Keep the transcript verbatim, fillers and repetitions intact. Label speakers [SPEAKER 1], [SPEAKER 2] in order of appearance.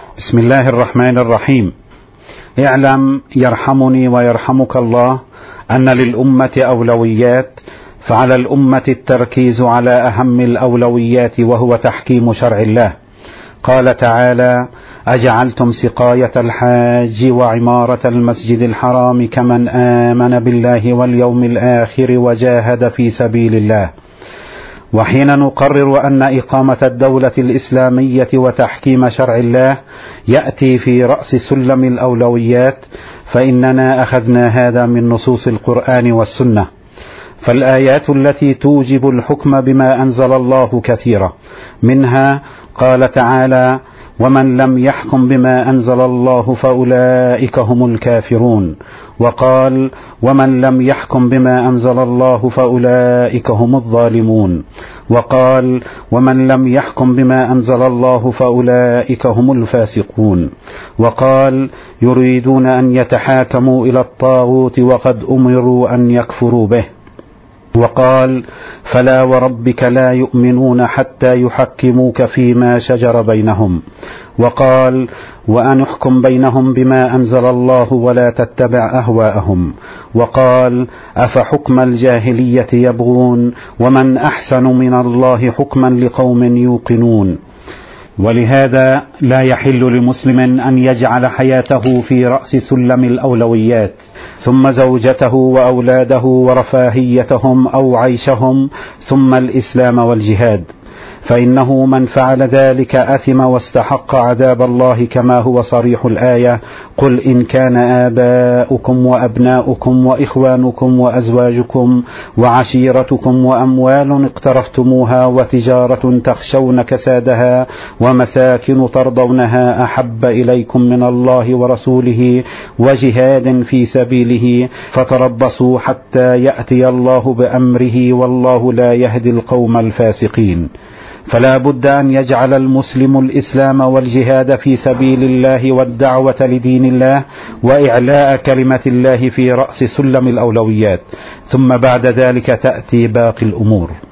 [SPEAKER 1] بسم الله الرحمن الرحيم. اعلم يرحمني ويرحمك الله أن للأمة أولويات، فعلى الأمة التركيز على أهم الأولويات وهو تحكيم شرع الله. قال تعالى: أجعلتم سقاية الحاج وعمارة المسجد الحرام كمن آمن بالله واليوم الآخر وجاهد في سبيل الله. وحين نقرر أن إقامة الدولة الإسلامية وتحكيم شرع الله يأتي في رأس سلم الأولويات، فإننا أخذنا هذا من نصوص القرآن والسنة. فالآيات التي توجب الحكم بما أنزل الله كثيرة، منها قال تعالى: ومن لم يحكم بما أنزل الله فأولئك هم الكافرون. وقال: ومن لم يحكم بما أنزل الله فأولئك هم الظالمون. وقال: ومن لم يحكم بما أنزل الله فأولئك هم الفاسقون. وقال: يريدون أن يتحاكموا إلى الطاغوت وقد أمروا أن يكفروا به. وقال: فلا وربك لا يؤمنون حتى يحكموك فيما شجر بينهم. وقال: وأن احكم بينهم بما أنزل الله ولا تتبع أهواءهم. وقال: أفحكم الجاهلية يبغون ومن أحسن من الله حكما لقوم يوقنون. ولهذا لا يحل لمسلم أن يجعل حياته في رأس سلم الأولويات، ثم زوجته وأولاده ورفاهيتهم أو عيشهم، ثم الإسلام والجهاد، فإنه من فعل ذلك أثم واستحق عذاب الله، كما هو صريح الآية: قل إن كان آباؤكم وأبناؤكم وإخوانكم وأزواجكم وعشيرتكم وأموال اقترفتموها وتجارة تخشون كسادها ومساكن ترضونها أحب إليكم من الله ورسوله وجهاد في سبيله فتربصوا حتى يأتي الله بأمره، والله لا يهدي القوم الفاسقين. فلا بد أن يجعل المسلم الإسلام والجهاد في سبيل الله والدعوة لدين الله وإعلاء كلمة الله في رأس سلم الأولويات، ثم بعد ذلك تأتي باقي الأمور.